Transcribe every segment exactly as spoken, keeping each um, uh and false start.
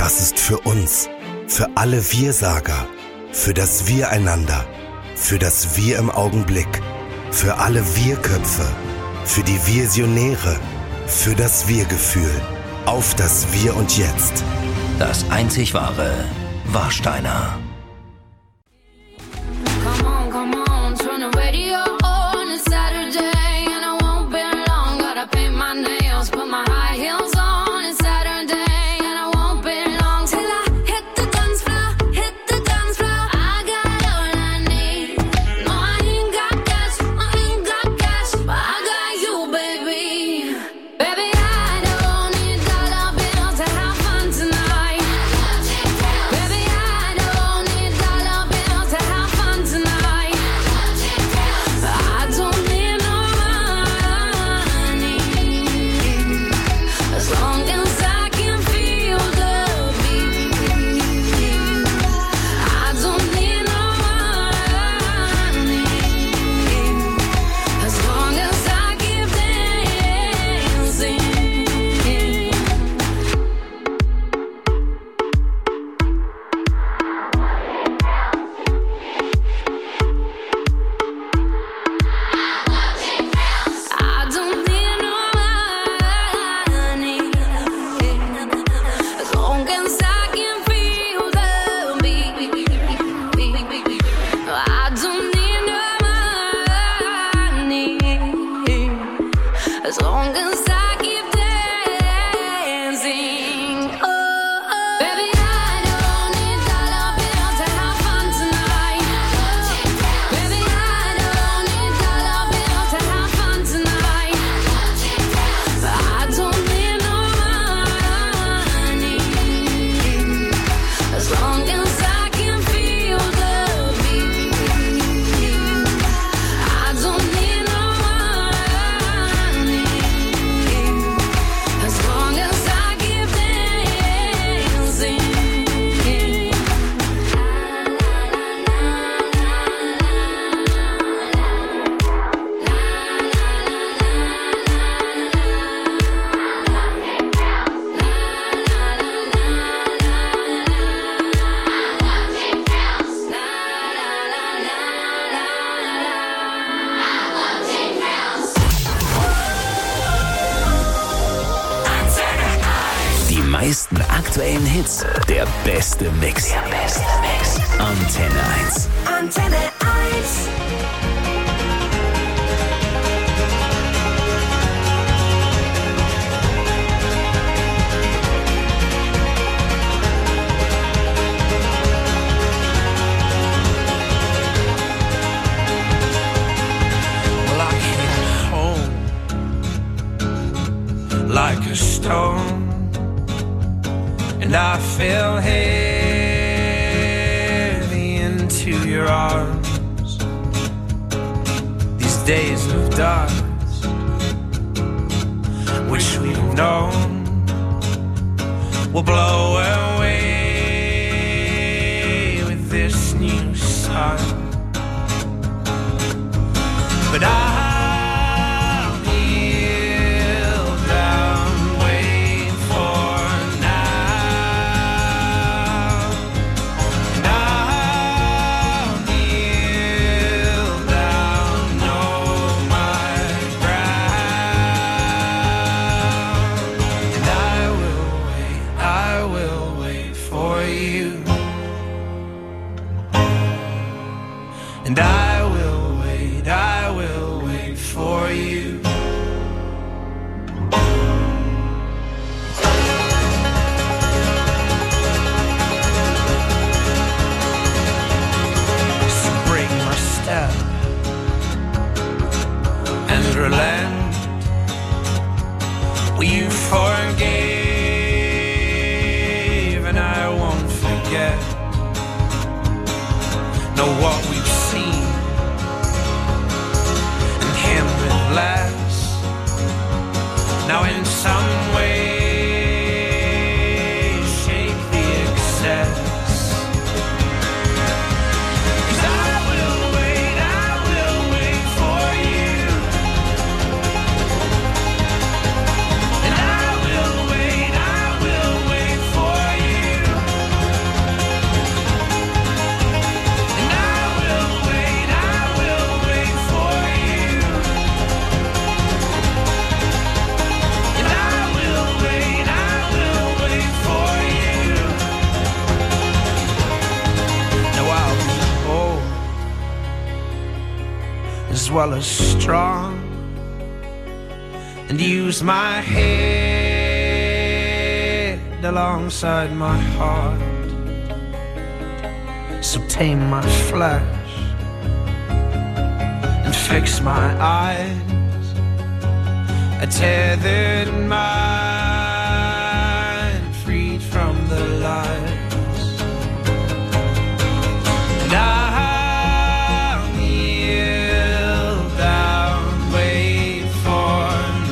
Das ist für uns, für alle Wir-Sager, für das Wir-Einander, für das Wir im Augenblick, für alle Wir-Köpfe, für die Visionäre, für das Wir-Gefühl, auf das Wir und Jetzt. Das einzig wahre Warsteiner. Aktuellen Hits, der beste Mix. Der beste Mix. Antenne eins. Antenne eins. Well, I came home like a stone. And I fell heavy into your arms. These days of dust, wish we'd have known, will blow away with this new sun. But I And I will wait, I will wait for you. So break my step and relent. Well, you forgave and I won't forget. Know what we've seen well as strong, and use my head alongside my heart. So tame my flesh and fix my eyes, a tethered mind freed from the lies. And I'll kneel down, wait for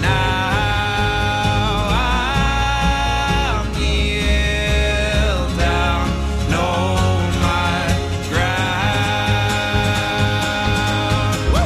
now. I'll kneel down, know my ground. Woo!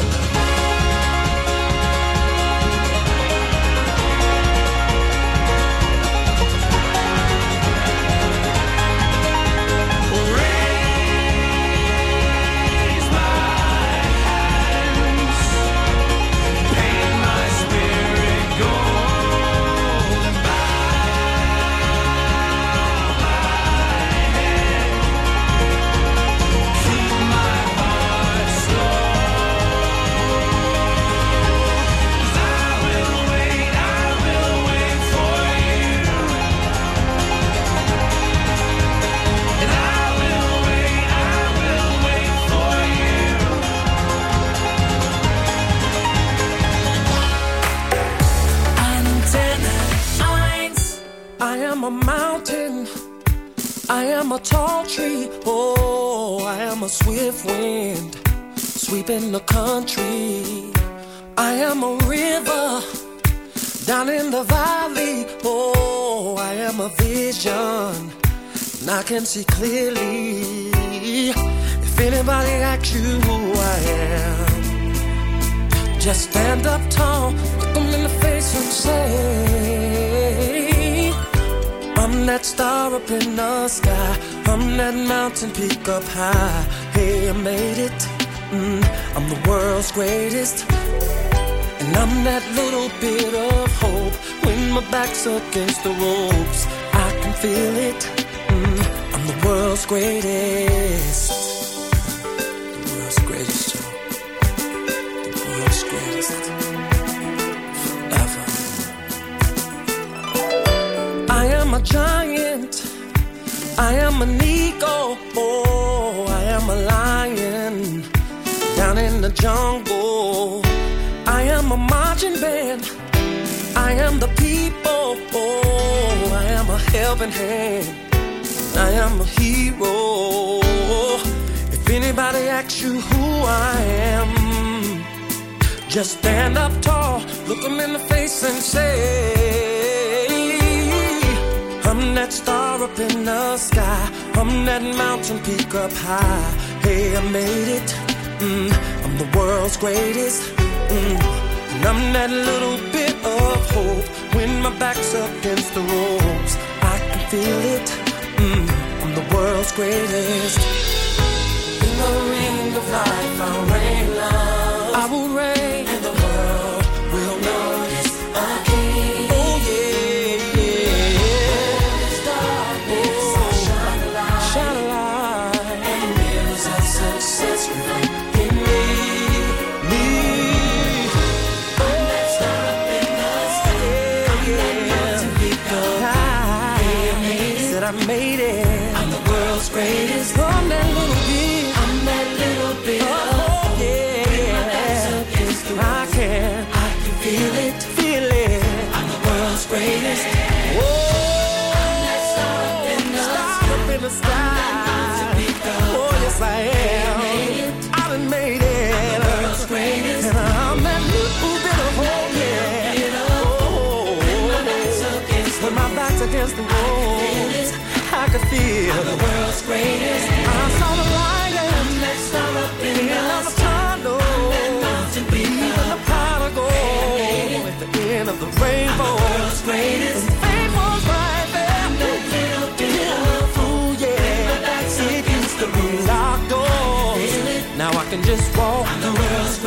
Raise my hands, paint my spirit gold, and bow my head, keep my heart slow. 'Cause I will wait, I will wait for you, and I will wait, I will wait for you. Antenne eins. I am a mountain, I am a tall tree, oh, I am a swift wind, sweeping the country. I am a river, down in the valley, oh, I am a vision, and I can see clearly. If anybody asks you who I am, just stand up tall, look them in the face and say, I'm that star up in the sky, I'm that mountain peak up high. Hey, I made it, mm, I'm the world's greatest, and I'm that little bit of hope. When my back's against the ropes, I can feel it, mm, I'm the world's greatest. The world's greatest, Joe. The world's greatest. Forever. I am a giant, I am an eagle, oh, I am a lion, down in the jungle. I am a marching band, I am the people, oh, I am a helping hand, I am a hero. If anybody asks you who I am, just stand up tall, look them in the face and say, I'm that star up in the sky, I'm that mountain peak up high. Hey, I made it, mm, I'm the world's greatest, mm, and I'm that little bit of hope. When my back's against the ropes, I can feel it, mm, I'm the world's greatest. In the ring of life, I'll reign love, I will reign, and the world will notice a king. Oh yeah, yeah. Darkness, I'll shine a light, shine a light, and mirrors of success reflect in me, me. I'm that star up in the sky, I'm that mountain peak up high. Said I made it, I'm the world's greatest. I'm that little bit, I'm that little bit of hope. Yeah, yeah. I can, I can feel it, feel it. I'm the world's greatest. Whoa, I'm that star up in the sky, up in the sky. Oh yes I am. I done made it. I'm the world's greatest. And I'm that little bit of hope. Yeah. Oh, when my back's against the wall, I can feel I'm the world's greatest. I saw the light and that star up in the tunnel. Even the pot of gold at the end of the rainbow. I'm the world's greatest. And fame was right there. I'm that little bit of fool, yeah. It used to be locked doors. Now I can just walk. I'm the world's